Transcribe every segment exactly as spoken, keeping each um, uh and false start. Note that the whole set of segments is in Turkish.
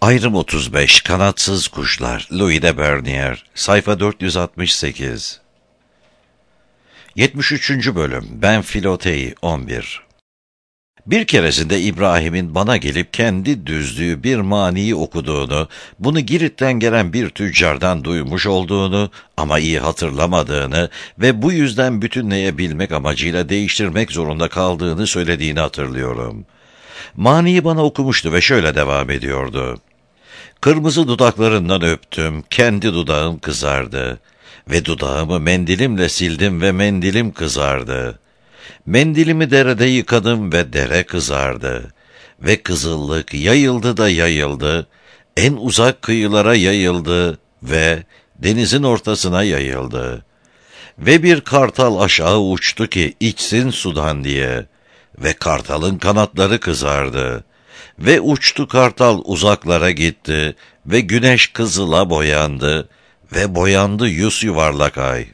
Ayrım otuz beş Kanatsız Kuşlar Louis de Bernier Sayfa dört yüz altmış sekiz yetmiş üçüncü Bölüm Ben Filotei on bir Bir keresinde İbrahim'in bana gelip kendi düzdüğü bir maniyi okuduğunu, bunu Girit'ten gelen bir tüccardan duymuş olduğunu ama iyi hatırlamadığını ve bu yüzden bütünleyebilmek amacıyla değiştirmek zorunda kaldığını söylediğini hatırlıyorum. Maniyi bana okumuştu ve şöyle devam ediyordu. Kırmızı dudaklarından öptüm, kendi dudağım kızardı ve dudağımı mendilimle sildim ve mendilim kızardı. Mendilimi derede yıkadım ve dere kızardı ve kızıllık yayıldı da yayıldı, en uzak kıyılara yayıldı ve denizin ortasına yayıldı. Ve bir kartal aşağı uçtu ki içsin sudan diye ve kartalın kanatları kızardı. Ve uçtu kartal uzaklara gitti ve güneş kızıla boyandı ve boyandı yüz yuvarlak ay.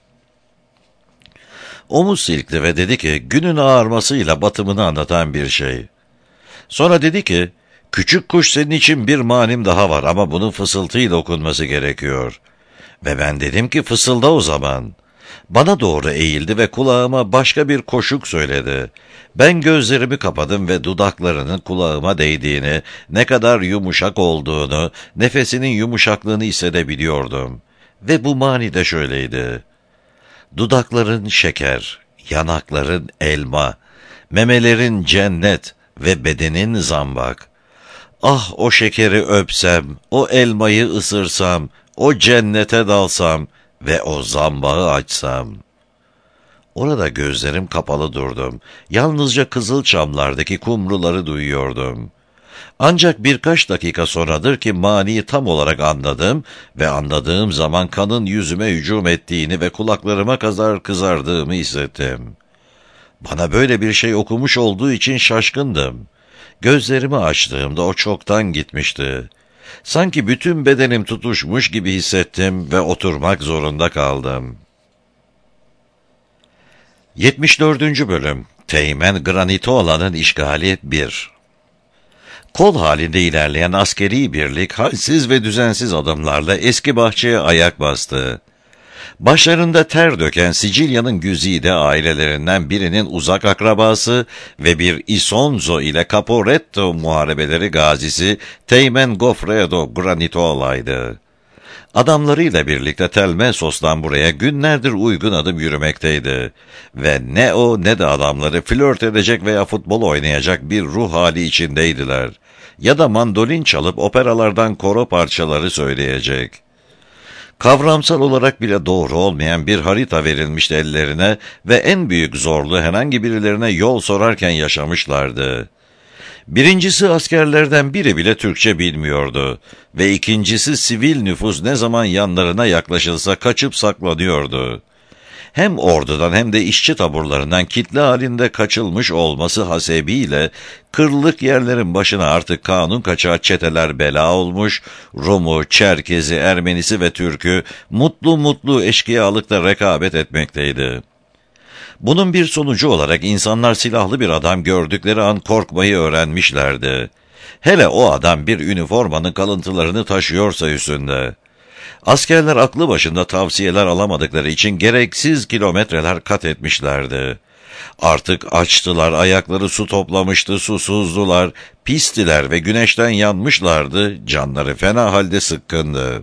Omuz silkti ve dedi ki günün ağarmasıyla batımını anlatan bir şey. Sonra dedi ki küçük kuş senin için bir manim daha var ama bunun fısıltıyla okunması gerekiyor. Ve ben dedim ki fısılda o zaman. Bana doğru eğildi ve kulağıma başka bir koşuk söyledi. Ben gözlerimi kapadım ve dudaklarının kulağıma değdiğini, ne kadar yumuşak olduğunu, nefesinin yumuşaklığını hissedebiliyordum. Ve bu mani de şöyleydi. Dudakların şeker, yanakların elma, memelerin cennet ve bedenin zambak. Ah o şekeri öpsem, o elmayı ısırsam, o cennete dalsam ve o zambağı açsam. Orada gözlerim kapalı durdum. Yalnızca Kızılçamlardaki kumruları duyuyordum. Ancak birkaç dakika sonradır ki maniyi tam olarak anladım ve anladığım zaman kanın yüzüme hücum ettiğini ve kulaklarıma kadar kızardığımı hissettim. Bana böyle bir şey okumuş olduğu için şaşkındım. Gözlerimi açtığımda o çoktan gitmişti. Sanki bütün bedenim tutuşmuş gibi hissettim ve oturmak zorunda kaldım. yetmiş dördüncü Bölüm Teğmen Granitoola'nın işgali bir Kol halinde ilerleyen askeri birlik halsiz ve düzensiz adımlarla eski bahçeye ayak bastı. Başlarında ter döken Sicilya'nın güzide ailelerinden birinin uzak akrabası ve bir Isonzo ile Caporetto muharebeleri gazisi Teğmen Goffredo Granitoola'ydı. Adamlarıyla birlikte Telmesos'tan buraya günlerdir uygun adım yürümekteydi. Ve ne o ne de adamları flört edecek veya futbol oynayacak bir ruh hali içindeydiler. Ya da mandolin çalıp operalardan koro parçaları söyleyecek. Kavramsal olarak bile doğru olmayan bir harita verilmişti ellerine ve en büyük zorluğu herhangi birilerine yol sorarken yaşamışlardı. Birincisi askerlerden biri bile Türkçe bilmiyordu ve ikincisi sivil nüfus ne zaman yanlarına yaklaşılsa kaçıp saklanıyordu. Hem ordudan hem de işçi taburlarından kitle halinde kaçılmış olması hasebiyle kırlık yerlerin başına artık kanun kaçağı çeteler bela olmuş, Rum'u, Çerkezi, Ermenisi ve Türk'ü mutlu mutlu eşkıyalıkla rekabet etmekteydi. Bunun bir sonucu olarak insanlar silahlı bir adam gördükleri an korkmayı öğrenmişlerdi. Hele o adam bir üniformanın kalıntılarını taşıyorsa üstünde. Askerler aklı başında tavsiyeler alamadıkları için gereksiz kilometreler kat etmişlerdi. Artık açtılar, ayakları su toplamıştı, susuzdular, pistiler ve güneşten yanmışlardı, canları fena halde sıkkındı.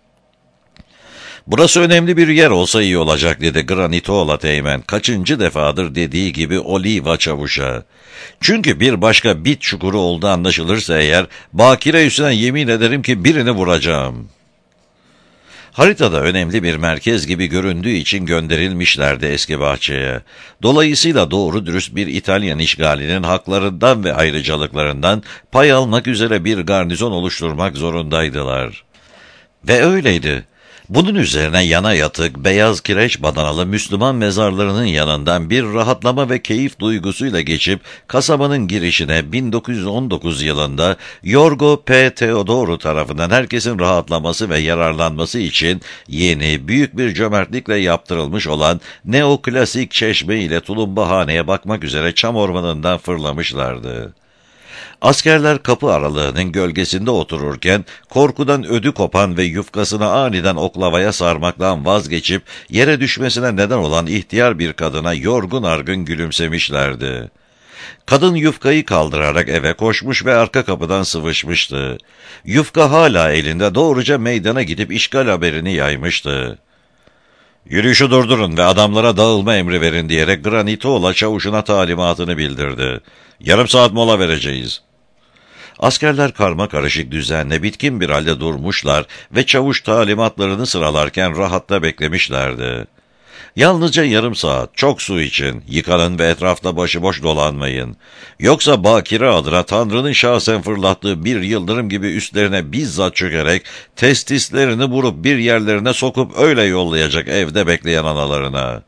Burası önemli bir yer olsa iyi olacak dedi Granitoola Teğmen. Kaçıncı defadır dediği gibi Oliva Çavuş'a. Çünkü bir başka bit çukuru olduğu anlaşılırsa eğer, bakire üstüne yemin ederim ki birini vuracağım. Haritada önemli bir merkez gibi göründüğü için gönderilmişlerdi eski bahçeye. Dolayısıyla doğru dürüst bir İtalyan işgalinin haklarından ve ayrıcalıklarından pay almak üzere bir garnizon oluşturmak zorundaydılar. Ve öyleydi. Bunun üzerine yana yatık, beyaz kireç badanalı Müslüman mezarlarının yanından bir rahatlama ve keyif duygusuyla geçip kasabanın girişine bin dokuz yüz on dokuz yılında Yorgo P. Teodoru tarafından herkesin rahatlaması ve yararlanması için yeni, büyük bir cömertlikle yaptırılmış olan neoklasik çeşme ile Tulumbahane'ye bakmak üzere çam ormanından fırlamışlardı. Askerler kapı aralığının gölgesinde otururken korkudan ödü kopan ve yufkasını aniden oklavaya sarmaktan vazgeçip yere düşmesine neden olan ihtiyar bir kadına yorgun argın gülümsemişlerdi. Kadın yufkayı kaldırarak eve koşmuş ve arka kapıdan sıvışmıştı. Yufka hala elinde doğruca meydana gidip işgal haberini yaymıştı. "Yürüyüşü durdurun ve adamlara dağılma emri verin" diyerek Granitola çavuşuna talimatını bildirdi. "Yarım saat mola vereceğiz." Askerler karma karışık düzenle bitkin bir halde durmuşlar ve çavuş talimatlarını sıralarken rahatta beklemişlerdi. "Yalnızca yarım saat, çok su için, yıkanın ve etrafta başıboş dolanmayın. Yoksa bakire adına Tanrı'nın şahsen fırlattığı bir yıldırım gibi üstlerine bizzat çökerek testislerini vurup bir yerlerine sokup öyle yollayacak evde bekleyen analarına."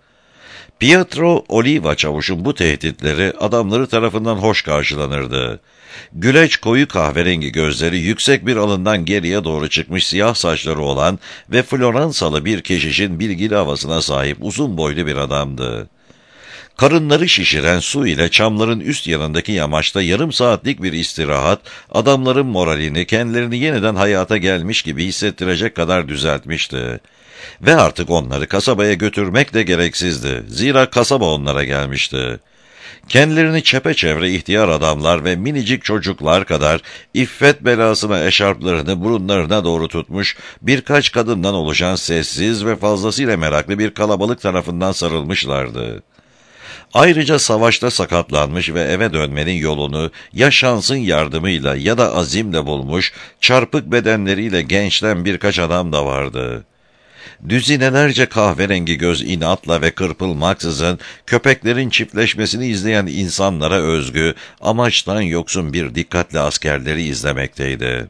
Pietro Oliva çavuşun bu tehditleri adamları tarafından hoş karşılanırdı. Güleç koyu kahverengi gözleri yüksek bir alından geriye doğru çıkmış siyah saçları olan ve Floransalı bir keşişin bilgili havasına sahip uzun boylu bir adamdı. Karınları şişiren su ile çamların üst yanındaki yamaçta yarım saatlik bir istirahat, adamların moralini, kendilerini yeniden hayata gelmiş gibi hissettirecek kadar düzeltmişti. Ve artık onları kasabaya götürmek de gereksizdi. Zira kasaba onlara gelmişti. Kendilerini çepeçevre ihtiyar adamlar ve minicik çocuklar kadar iffet belasına eşarplarını burunlarına doğru tutmuş birkaç kadından oluşan sessiz ve fazlasıyla meraklı bir kalabalık tarafından sarılmışlardı. Ayrıca savaşta sakatlanmış ve eve dönmenin yolunu ya şansın yardımıyla ya da azimle bulmuş çarpık bedenleriyle gençten birkaç adam da vardı. Düzinelerce kahverengi göz inatla ve kırpılmaksızın köpeklerin çiftleşmesini izleyen insanlara özgü, amaçtan yoksun bir dikkatle askerleri izlemekteydi.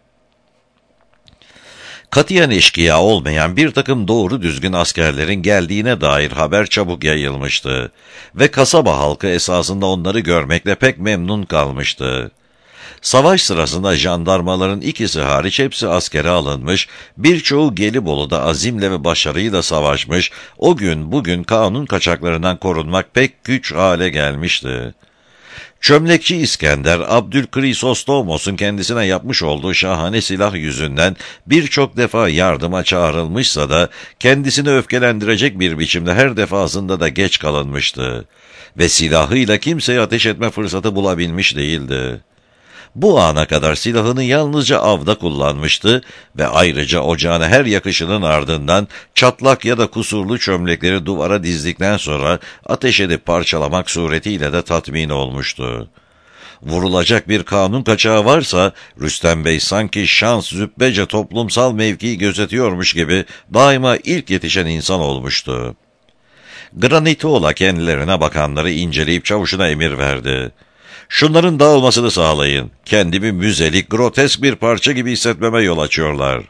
Katiyen eşkıya olmayan bir takım doğru düzgün askerlerin geldiğine dair haber çabuk yayılmıştı ve kasaba halkı esasında onları görmekle pek memnun kalmıştı. Savaş sırasında jandarmaların ikisi hariç hepsi askere alınmış, birçoğu Gelibolu'da azimle ve başarıyla savaşmış, o gün bugün kanun kaçaklarından korunmak pek güç hale gelmişti. Çömlekçi İskender, Abdülkrisostomos'un kendisine yapmış olduğu şahane silah yüzünden birçok defa yardıma çağrılmışsa da kendisini öfkelendirecek bir biçimde her defasında da geç kalınmıştı ve silahıyla kimseye ateş etme fırsatı bulabilmiş değildi. Bu ana kadar silahını yalnızca avda kullanmıştı ve ayrıca ocağına her yakışının ardından çatlak ya da kusurlu çömlekleri duvara dizdikten sonra ateş edip parçalamak suretiyle de tatmin olmuştu. Vurulacak bir kanun kaçağı varsa Rüstem Bey sanki şans zübbece toplumsal mevkiyi gözetiyormuş gibi daima ilk yetişen insan olmuştu. Granitola kendilerine bakanları inceleyip çavuşuna emir verdi. "Şunların dağılmasını sağlayın. Kendimi müzelik, grotesk bir parça gibi hissetmeme yol açıyorlar."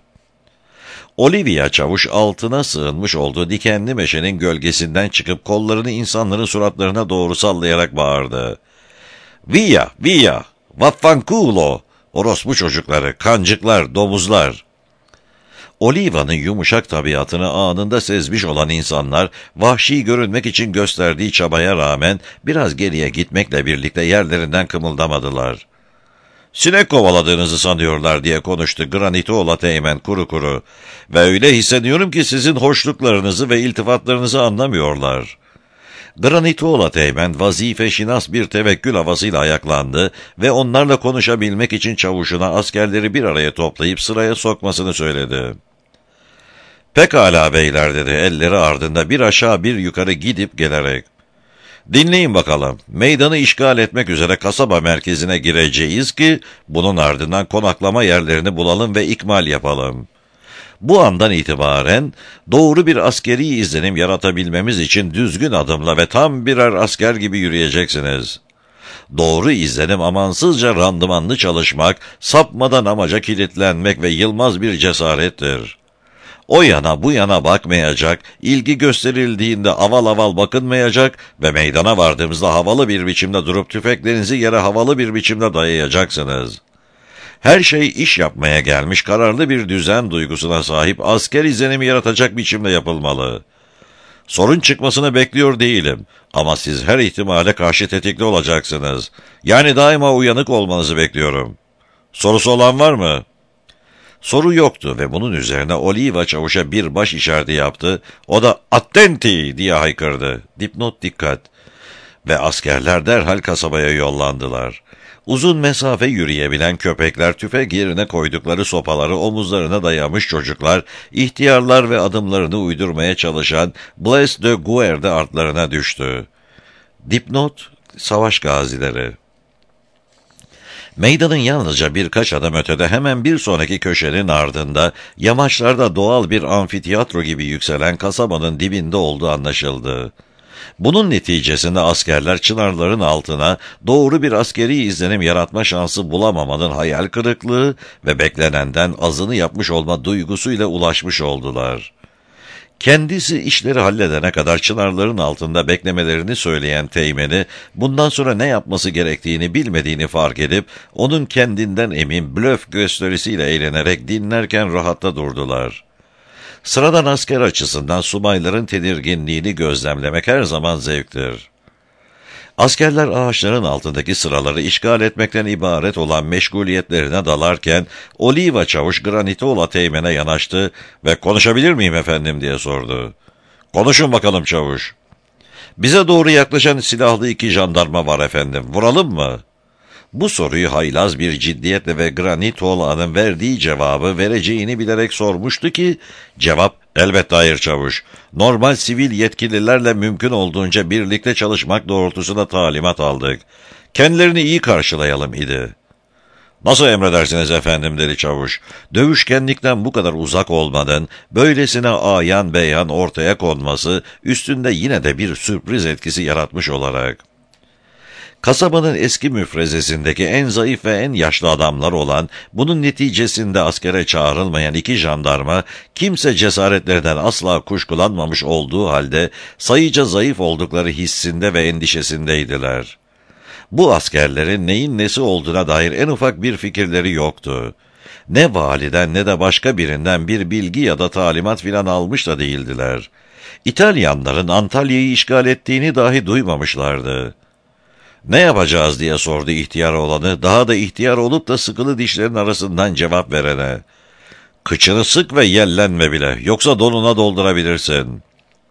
Olivia çavuş altına sığınmış olduğu dikenli meşenin gölgesinden çıkıp kollarını insanların suratlarına doğru sallayarak bağırdı. "Via, via, vaffanculo, orospu çocukları, kancıklar, domuzlar." Oliva'nın yumuşak tabiatını anında sezmiş olan insanlar, vahşi görünmek için gösterdiği çabaya rağmen biraz geriye gitmekle birlikte yerlerinden kımıldamadılar. "Sinek kovaladığınızı sanıyorlar" diye konuştu Granitola Teğmen kuru kuru. "Ve öyle hissediyorum ki sizin hoşluklarınızı ve iltifatlarınızı anlamıyorlar." Granitola Teğmen vazife şinas bir tevekkül havasıyla ayaklandı ve onlarla konuşabilmek için çavuşuna askerleri bir araya toplayıp sıraya sokmasını söyledi. "Pekala beyler" dedi elleri ardında bir aşağı bir yukarı gidip gelerek. "Dinleyin bakalım, meydanı işgal etmek üzere kasaba merkezine gireceğiz ki bunun ardından konaklama yerlerini bulalım ve ikmal yapalım. Bu andan itibaren doğru bir askeri izlenim yaratabilmemiz için düzgün adımla ve tam birer asker gibi yürüyeceksiniz. Doğru izlenim amansızca randımanlı çalışmak, sapmadan amaca kilitlenmek ve yılmaz bir cesarettir. O yana bu yana bakmayacak, ilgi gösterildiğinde aval aval bakınmayacak ve meydana vardığımızda havalı bir biçimde durup tüfeklerinizi yere havalı bir biçimde dayayacaksınız. Her şey iş yapmaya gelmiş kararlı bir düzen duygusuna sahip asker izlenimi yaratacak biçimde yapılmalı. Sorun çıkmasını bekliyor değilim. Ama siz her ihtimale karşı tetikli olacaksınız. Yani daima uyanık olmanızı bekliyorum. Sorusu olan var mı? Soru yoktu ve bunun üzerine Oliva çavuşa bir baş işareti yaptı. O da "Attenti!" diye haykırdı. Dipnot dikkat. Ve askerler derhal kasabaya yollandılar. Uzun mesafe yürüyebilen köpekler, tüfek yerine koydukları sopaları omuzlarına dayamış çocuklar, ihtiyarlar ve adımlarını uydurmaya çalışan Blaise de Guerre artlarına düştü. Dipnot, savaş gazileri. Meydanın yalnızca birkaç adım ötede, hemen bir sonraki köşenin ardında, yamaçlarda doğal bir amfiteyatro gibi yükselen kasabanın dibinde olduğu anlaşıldı. Bunun neticesinde askerler çınarların altına doğru bir askeri izlenim yaratma şansı bulamamanın hayal kırıklığı ve beklenenden azını yapmış olma duygusuyla ulaşmış oldular. Kendisi işleri halledene kadar çınarların altında beklemelerini söyleyen Teğmen'i, bundan sonra ne yapması gerektiğini bilmediğini fark edip, onun kendinden emin blöf gösterisiyle eğlenerek dinlerken rahatta durdular. Sıradan asker açısından subayların tedirginliğini gözlemlemek her zaman zevktir. Askerler ağaçların altındaki sıraları işgal etmekten ibaret olan meşguliyetlerine dalarken, Oliva çavuş Granitola Teğmen'e yanaştı ve "Konuşabilir miyim efendim?" diye sordu. "Konuşun bakalım çavuş." "Bize doğru yaklaşan silahlı iki jandarma var efendim. Vuralım mı?" Bu soruyu haylaz bir ciddiyetle ve Granitola'nın verdiği cevabı vereceğini bilerek sormuştu ki, cevap "Elbette hayır çavuş. Normal sivil yetkililerle mümkün olduğunca birlikte çalışmak doğrultusunda talimat aldık. Kendilerini iyi karşılayalım" idi. "Nasıl emredersiniz efendim?" dedi çavuş. Dövüşkenlikten bu kadar uzak olmadan, böylesine ayan beyan ortaya konması, üstünde yine de bir sürpriz etkisi yaratmış olarak. Kasabanın eski müfrezesindeki en zayıf ve en yaşlı adamlar olan, bunun neticesinde askere çağrılmayan iki jandarma, kimse cesaretlerinden asla kuşkulanmamış olduğu halde, sayıca zayıf oldukları hissinde ve endişesindeydiler. Bu askerlerin neyin nesi olduğuna dair en ufak bir fikirleri yoktu. Ne validen ne de başka birinden bir bilgi ya da talimat filan almış da değildiler. İtalyanların Antalya'yı işgal ettiğini dahi duymamışlardı. "Ne yapacağız?" diye sordu ihtiyar olanı, daha da ihtiyar olup da sıkılı dişlerin arasından cevap verene. "Kıçını sık ve yellenme bile, yoksa donuna doldurabilirsin."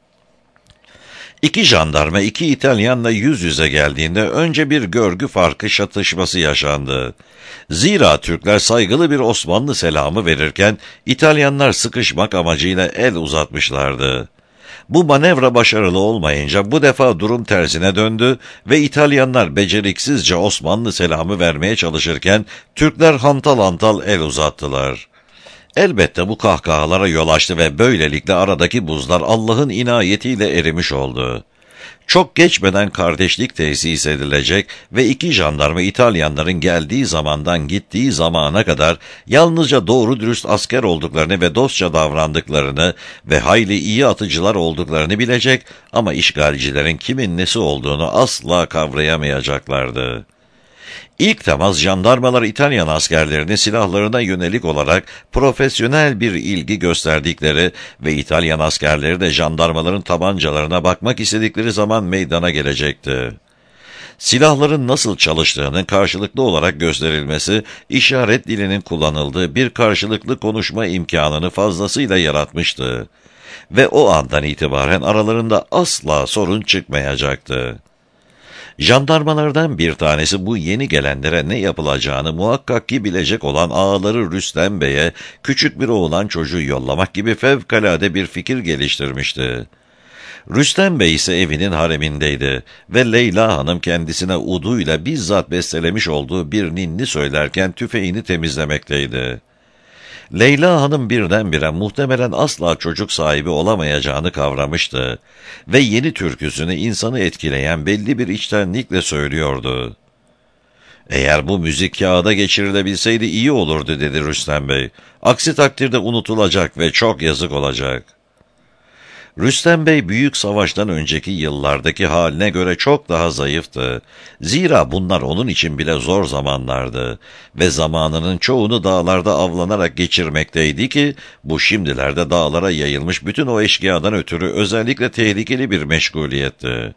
İki jandarma iki İtalyanla yüz yüze geldiğinde önce bir görgü farkı çatışması yaşandı. Zira Türkler saygılı bir Osmanlı selamı verirken İtalyanlar sıkışmak amacıyla el uzatmışlardı. Bu manevra başarılı olmayınca bu defa durum tersine döndü ve İtalyanlar beceriksizce Osmanlı selamı vermeye çalışırken Türkler hantal hantal el uzattılar. Elbette bu kahkahalara yol açtı ve böylelikle aradaki buzlar Allah'ın inayetiyle erimiş oldu. Çok geçmeden kardeşlik tesis edilecek ve iki jandarma İtalyanların geldiği zamandan gittiği zamana kadar yalnızca doğru dürüst asker olduklarını ve dostça davrandıklarını ve hayli iyi atıcılar olduklarını bilecek ama işgalcilerin kimin nesi olduğunu asla kavrayamayacaklardı. İlk temas jandarmalar İtalyan askerlerini silahlarına yönelik olarak profesyonel bir ilgi gösterdikleri ve İtalyan askerleri de jandarmaların tabancalarına bakmak istedikleri zaman meydana gelecekti. Silahların nasıl çalıştığının karşılıklı olarak gösterilmesi, işaret dilinin kullanıldığı bir karşılıklı konuşma imkanını fazlasıyla yaratmıştı. Ve o andan itibaren aralarında asla sorun çıkmayacaktı. Jandarmalardan bir tanesi bu yeni gelenlere ne yapılacağını muhakkak ki bilecek olan ağaları Rüstem Bey'e küçük bir oğlan çocuğu yollamak gibi fevkalade bir fikir geliştirmişti. Rüstem Bey ise evinin haremindeydi ve Leyla Hanım kendisine uduyla bizzat bestelemiş olduğu bir ninni söylerken tüfeğini temizlemekteydi. Leyla Hanım birdenbire muhtemelen asla çocuk sahibi olamayacağını kavramıştı ve yeni türküsünü insanı etkileyen belli bir içtenlikle söylüyordu. "Eğer bu müzik kağıda geçirilebilseydi iyi olurdu," dedi Rüstem Bey. "Aksi takdirde unutulacak ve çok yazık olacak." Rüstem Bey büyük savaştan önceki yıllardaki haline göre çok daha zayıftı. Zira bunlar onun için bile zor zamanlardı ve zamanının çoğunu dağlarda avlanarak geçirmekteydi ki bu şimdilerde dağlara yayılmış bütün o eşkıyadan ötürü özellikle tehlikeli bir meşguliyetti.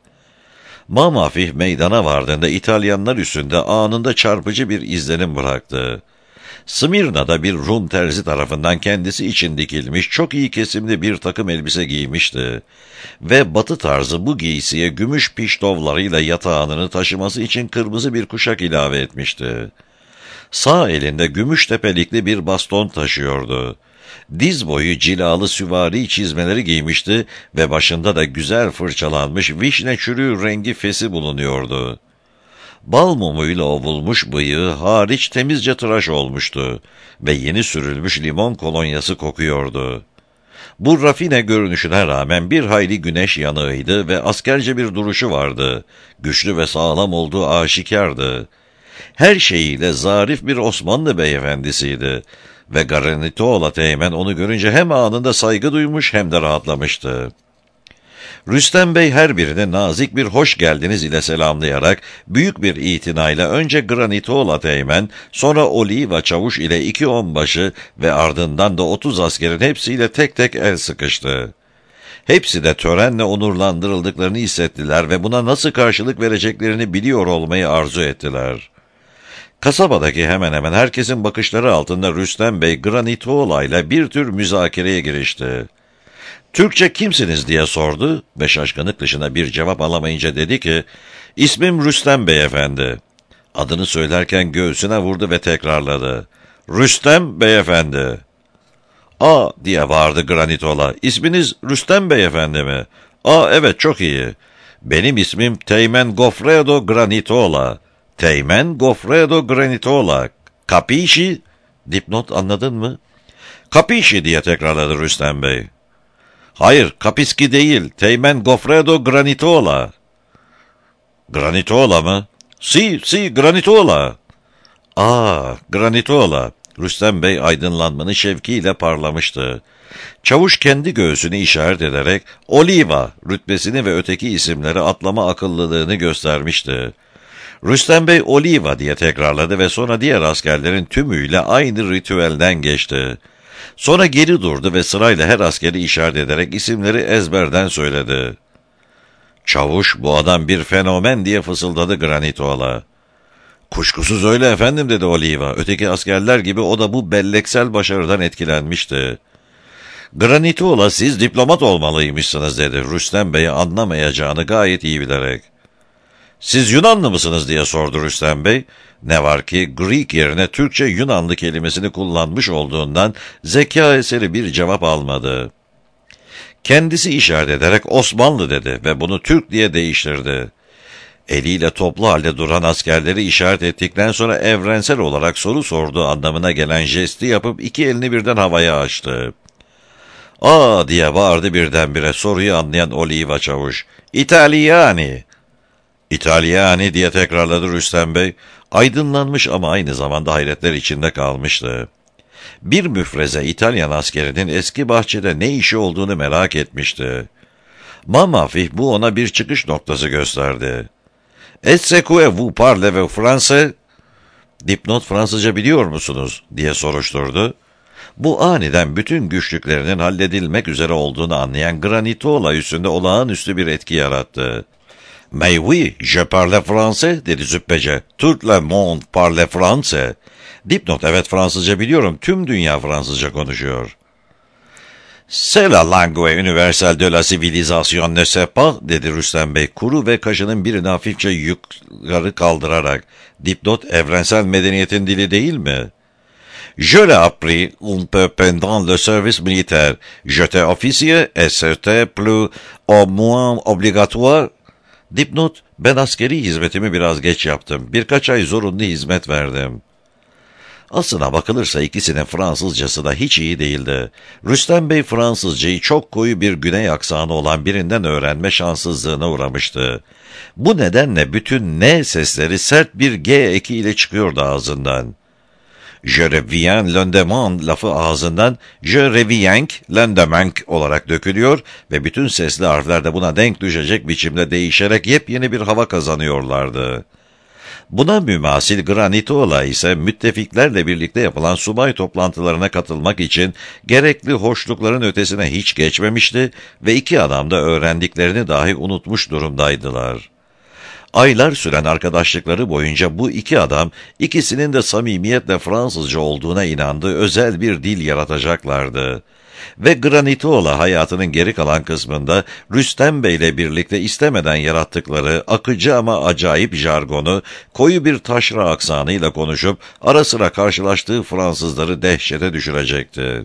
Mamafih meydana vardığında İtalyanlar üstünde anında çarpıcı bir izlenim bıraktı. Smyrna'da bir Rum terzi tarafından kendisi için dikilmiş çok iyi kesimli bir takım elbise giymişti ve batı tarzı bu giysiye gümüş piştovlarıyla yatağını taşıması için kırmızı bir kuşak ilave etmişti. Sağ elinde gümüş tepelikli bir baston taşıyordu. Diz boyu cilalı süvari çizmeleri giymişti ve başında da güzel fırçalanmış vişne çürüğü rengi fesi bulunuyordu. Bal mumuyla ovulmuş bıyığı hariç temizce tıraş olmuştu ve yeni sürülmüş limon kolonyası kokuyordu. Bu rafine görünüşüne rağmen bir hayli güneş yanığıydı ve askerce bir duruşu vardı. Güçlü ve sağlam olduğu aşikardı. Her şeyiyle zarif bir Osmanlı beyefendisiydi ve Granitola Teğmen onu görünce hem anında saygı duymuş hem de rahatlamıştı. Rüstem Bey her birine nazik bir hoş geldiniz ile selamlayarak büyük bir itinayla önce Granitola Teğmen, sonra Oliva Çavuş ile iki onbaşı ve ardından da otuz askerin hepsiyle tek tek el sıkıştı. Hepsi de törenle onurlandırıldıklarını hissettiler ve buna nasıl karşılık vereceklerini biliyor olmayı arzu ettiler. Kasabadaki hemen hemen herkesin bakışları altında Rüstem Bey Granitola ile bir tür müzakereye girişti. Türkçe kimsiniz diye sordu ve şaşkınlık dışında bir cevap alamayınca dedi ki, "İsmim Rüstem Beyefendi." Adını söylerken göğsüne vurdu ve tekrarladı. "Rüstem Beyefendi." "Aa," diye bağırdı Granitola. "İsminiz Rüstem Beyefendi mi?" "Aa, evet, çok iyi. Benim ismim Teğmen Goffredo Granitola. Teğmen Goffredo Granitola. Capisci?" Dipnot, anladın mı? "Capisci," diye tekrarladı Rüstem Bey. "Hayır, Kapiski değil, Teğmen Goffredo Granitola." "Granitola mı?" "Si, si, Granitola." "Aa, Granitola." Rüstem Bey aydınlanmanın şevkiyle parlamıştı. Çavuş kendi göğsünü işaret ederek Oliva rütbesini ve öteki isimleri atlama akıllılığını göstermişti. Rüstem Bey Oliva diye tekrarladı ve sonra diğer askerlerin tümüyle aynı ritüelden geçti. Sonra geri durdu ve sırayla her askeri işaret ederek isimleri ezberden söyledi. "Çavuş, bu adam bir fenomen," diye fısıldadı Granitola. "Kuşkusuz öyle efendim," dedi Oliva. Öteki askerler gibi o da bu belleksel başarıdan etkilenmişti. "Granitola, siz diplomat olmalıymışsınız," dedi Rüstem Bey'i anlamayacağını gayet iyi bilerek. "Siz Yunanlı mısınız?" diye sordu Rüstem Bey. Ne var ki Greek yerine Türkçe Yunanlı kelimesini kullanmış olduğundan zeka eseri bir cevap almadı. Kendisi işaret ederek Osmanlı dedi ve bunu Türk diye değiştirdi. Eliyle toplu halde duran askerleri işaret ettikten sonra evrensel olarak soru sorduğu anlamına gelen jesti yapıp iki elini birden havaya açtı. "Aa," diye bağırdı birdenbire soruyu anlayan Oliva Çavuş. "İtalyani." "İtalyani," diye tekrarladı Rüstem Bey. Aydınlanmış ama aynı zamanda hayretler içinde kalmıştı. Bir müfreze İtalyan askerinin eski bahçede ne işi olduğunu merak etmişti. Mamafih bu ona bir çıkış noktası gösterdi. "Est-ce que vous parlez français?" "Dipnot, Fransızca biliyor musunuz?" diye soruşturdu. Bu aniden bütün güçlüklerinin halledilmek üzere olduğunu anlayan Granitola üstünde olağanüstü bir etki yarattı. "Mais oui, je parle français," dedi züppece. "Tout le monde parle français." Dipnot, evet, Fransızca biliyorum. Tüm dünya Fransızca konuşuyor. "C'est la langue universelle de la civilisation, ne sais pas," dedi Rüstem Bey, kuru ve kaşının birini hafifçe yukarı kaldırarak. Dipnot, evrensel medeniyetin dili değil mi? "Je l'ai appris un peu pendant le service militaire. J'étais officier et c'était plus ou moins obligatoire." Dipnot, ben askeri hizmetimi biraz geç yaptım. Birkaç ay zorunlu hizmet verdim. Aslına bakılırsa ikisinin Fransızcası da hiç iyi değildi. Rüstem Bey Fransızcayı çok koyu bir güney aksanı olan birinden öğrenme şanssızlığına uğramıştı. Bu nedenle bütün N sesleri sert bir G eki ile çıkıyordu ağzından. Je reviens lendemain lafı ağzından je reviens lendemain olarak dökülüyor ve bütün sesli harfler de buna denk düşecek biçimde değişerek yepyeni bir hava kazanıyorlardı. Buna mümasil Granitola ise müttefiklerle birlikte yapılan subay toplantılarına katılmak için gerekli hoşlukların ötesine hiç geçmemişti ve iki adam da öğrendiklerini dahi unutmuş durumdaydılar. Aylar süren arkadaşlıkları boyunca bu iki adam ikisinin de samimiyetle Fransızca olduğuna inandığı özel bir dil yaratacaklardı. Ve Granitola hayatının geri kalan kısmında Rüstem Bey ile birlikte istemeden yarattıkları akıcı ama acayip jargonu koyu bir taşra aksanıyla konuşup ara sıra karşılaştığı Fransızları dehşete düşürecekti.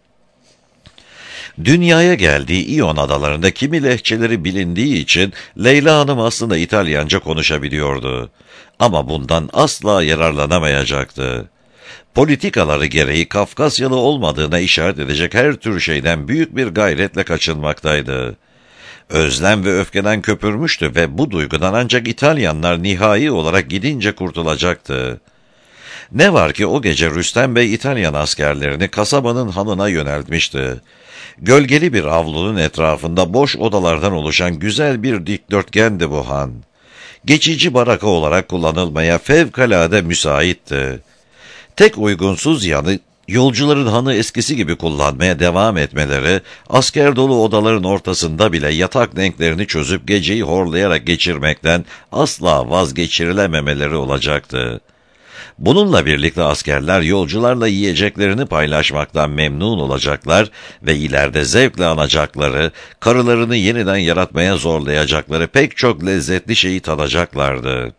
Dünyaya geldiği İyon adalarında kimi lehçeleri bilindiği için Leyla Hanım aslında İtalyanca konuşabiliyordu. Ama bundan asla yararlanamayacaktı. Politikaları gereği Kafkasyalı olmadığına işaret edecek her tür şeyden büyük bir gayretle kaçınmaktaydı. Özlem ve öfkeden köpürmüştü ve bu duygudan ancak İtalyanlar nihai olarak gidince kurtulacaktı. Ne var ki o gece Rüstem Bey İtalyan askerlerini kasabanın hanına yöneltmişti. Gölgeli bir avlunun etrafında boş odalardan oluşan güzel bir dikdörtgendi bu han. Geçici baraka olarak kullanılmaya fevkalade müsaitti. Tek uygunsuz yanı, yolcuların hanı eskisi gibi kullanmaya devam etmeleri, asker dolu odaların ortasında bile yatak denklerini çözüp geceyi horlayarak geçirmekten asla vazgeçirilememeleri olacaktı. Bununla birlikte askerler yolcularla yiyeceklerini paylaşmaktan memnun olacaklar ve ileride zevkle anacakları, karılarını yeniden yaratmaya zorlayacakları pek çok lezzetli şeyi tadacaklardı.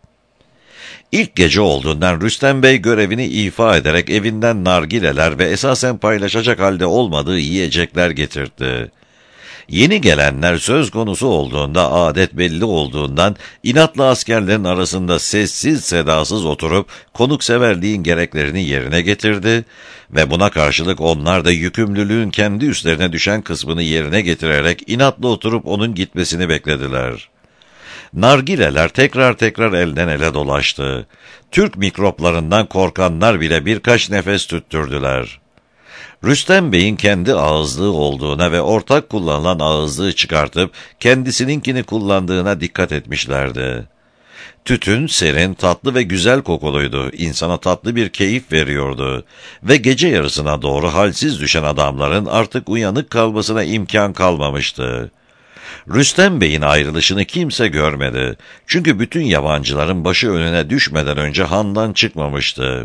İlk gece olduğundan Rüstem Bey görevini ifa ederek evinden nargileler ve esasen paylaşacak halde olmadığı yiyecekler getirdi. Yeni gelenler söz konusu olduğunda adet belli olduğundan inatlı askerlerin arasında sessiz sedasız oturup konukseverliğin gereklerini yerine getirdi ve buna karşılık onlar da yükümlülüğün kendi üstlerine düşen kısmını yerine getirerek inatlı oturup onun gitmesini beklediler. Nargileler tekrar tekrar elden ele dolaştı. Türk mikroplarından korkanlar bile birkaç nefes tüttürdüler. Rüstem Bey'in kendi ağızlığı olduğuna ve ortak kullanılan ağızlığı çıkartıp kendisininkini kullandığına dikkat etmişlerdi. Tütün, serin, tatlı ve güzel kokuluydu. İnsana tatlı bir keyif veriyordu. Ve gece yarısına doğru halsiz düşen adamların artık uyanık kalmasına imkan kalmamıştı. Rüstem Bey'in ayrılışını kimse görmedi. Çünkü bütün yabancıların başı önüne düşmeden önce handan çıkmamıştı.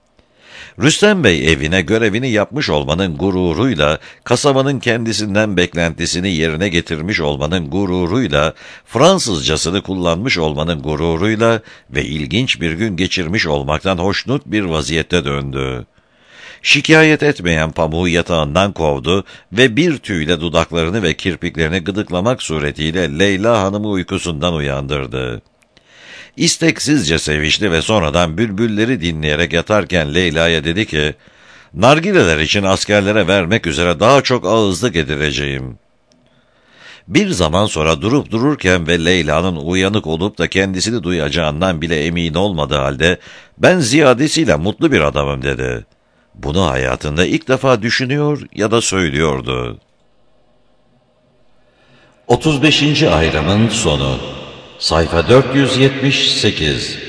Rüstem Bey evine görevini yapmış olmanın gururuyla, kasabanın kendisinden beklentisini yerine getirmiş olmanın gururuyla, Fransızcasını kullanmış olmanın gururuyla ve ilginç bir gün geçirmiş olmaktan hoşnut bir vaziyette döndü. Şikayet etmeyen pamuğu yatağından kovdu ve bir tüyle dudaklarını ve kirpiklerini gıdıklamak suretiyle Leyla Hanım'ı uykusundan uyandırdı. İsteksizce sevişti ve sonradan bülbülleri dinleyerek yatarken Leyla'ya dedi ki, "Nargileler için askerlere vermek üzere daha çok ağızlık edileceğim." Bir zaman sonra durup dururken ve Leyla'nın uyanık olup da kendisini duyacağından bile emin olmadığı halde, "Ben ziyadesiyle mutlu bir adamım." dedi. Bunu hayatında ilk defa düşünüyor ya da söylüyordu. otuz beşinci ayrımın sonu. Sayfa dört yüz yetmiş sekiz.